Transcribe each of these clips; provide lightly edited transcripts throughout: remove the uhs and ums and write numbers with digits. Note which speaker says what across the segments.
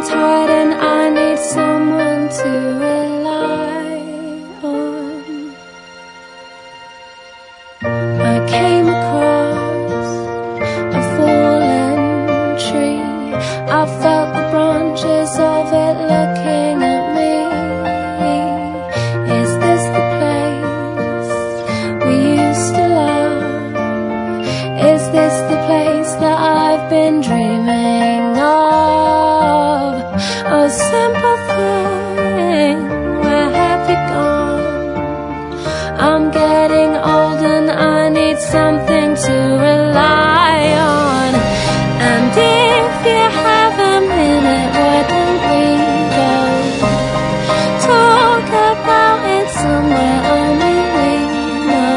Speaker 1: tired and I need someone to rely on. I came across a fallen tree. I felt the branches of it looking at me. Is this the place we used to love? Is this the place that I've been dreaming of? Oh, simple thing, where have you gone? I'm getting old and I need something to rely on. And if you have a minute, why don't we go talk about it somewhere only we know?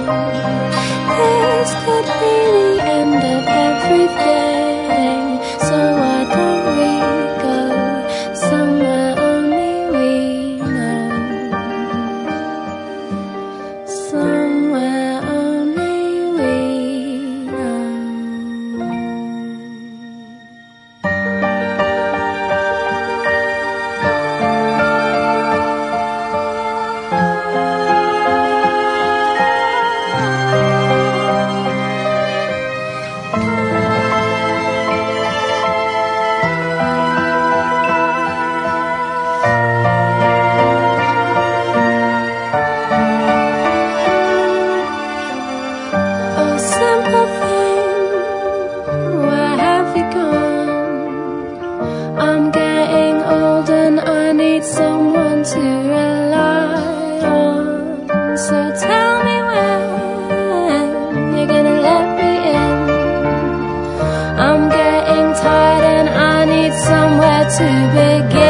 Speaker 1: This could be the end of everything, so why don't we go somewhere only we know? Somewhere only we know. Oh, simple thing, where have you gone? I'm getting old and I need someone to rely on. So tell me when you're gonna let me in. I'm getting tired and I need somewhere to begin.